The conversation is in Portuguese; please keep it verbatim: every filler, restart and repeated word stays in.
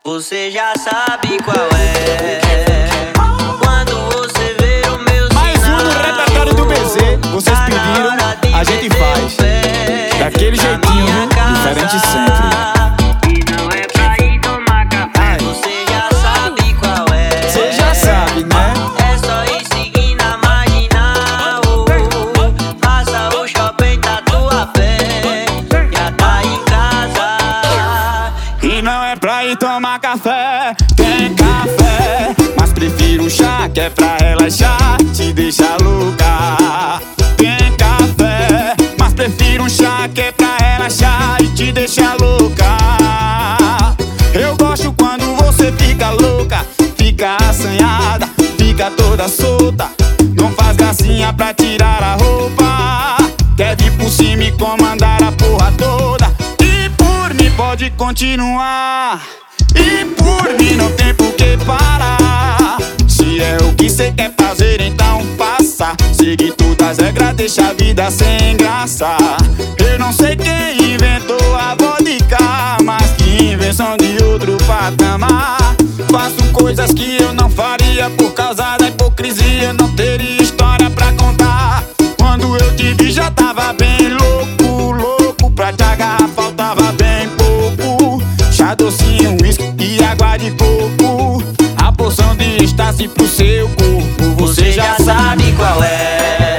Você já sabe qual é. Quando você vê o meu mais sinal, um no repertório do B Z. Vocês tá pediram, na hora de a gente meter faz o pé daquele na jeitinho, minha viu? casa. Diferente sempre. E não é pra ir tomar café. Ai. Você já sabe qual é. Você já sabe, né? É só ir seguir na marginal. Passa o shopping, Tatuapé, já tá em casa. E não é pra ir tomar café, tem café, mas prefiro um chá que é pra relaxar, te deixa louca. Tem café, mas prefiro um chá que é pra relaxar e te deixa louca. Eu gosto quando você fica louca, fica assanhada, fica toda solta, não faz gracinha pra tirar a roupa, quer vir por cima e comandar a porra toda. E por mim pode continuar, e por mim não tem por que parar. Se é o que cê quer fazer, então faça. Seguir todas as regras, deixa a vida sem graça. Eu não sei quem inventou a vodka, mas que invenção de outro patamar. Faço coisas que eu não faria por causa da hipocrisia, não teria história pra contar. Quando eu te vi já tava bem louco, louco pra te agarrar, faltava bem pouco. Chá docinho, uísque e água de coco, a porção de êxtase pro seu corpo. Você já sabe qual é.